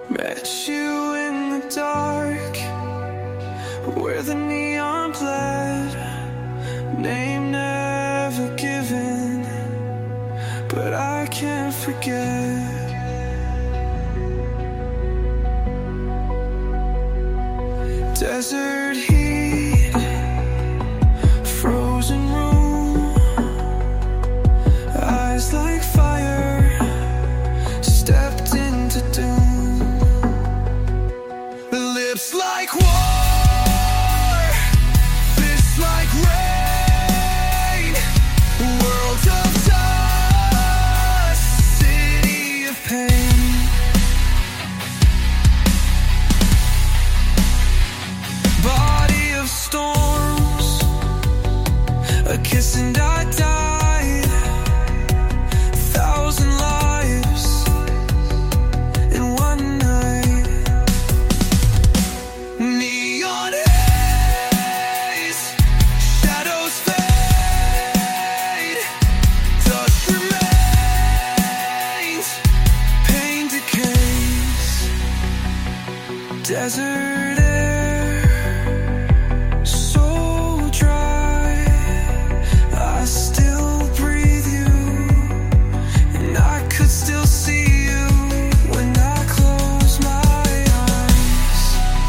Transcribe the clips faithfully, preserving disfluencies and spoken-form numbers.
Met you in the dark, where the neon bled. Name never given, but I can't forget. Desert heat, frozen room, eyes like fire, stepped into doom. Lips like war, fists like rain, world of dust, city of pain. Body of storms, a kiss and I died. Thousand lives in one night. Neon haze, shadows fade, dust remains, pain decays. Desert air, so dry, I still breathe you, and I could still see you when I close my eyes.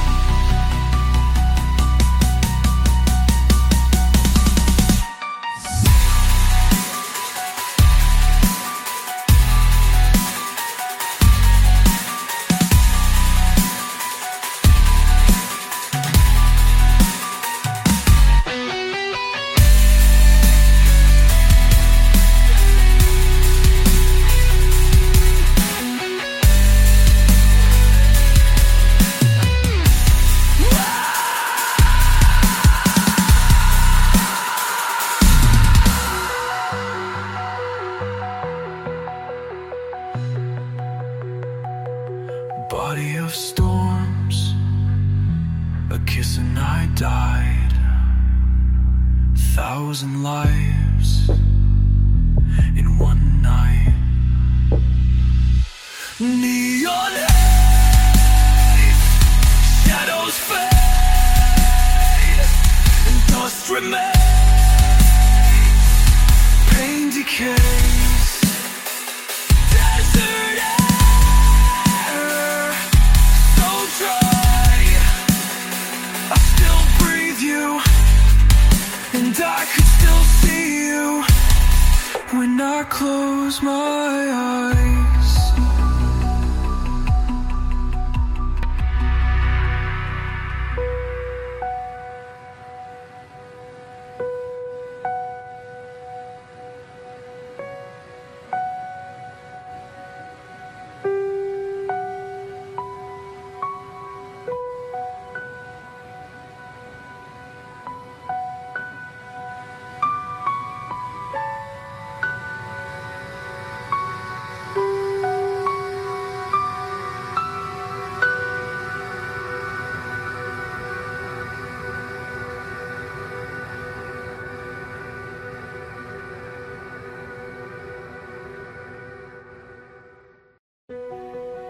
Body of storms, a kiss and I died. Thousand lives in one night. Neon haze, shadows fade, and dust remains, pain decays. Desert air, so dry, I still breathe you, and I could still see you when I close my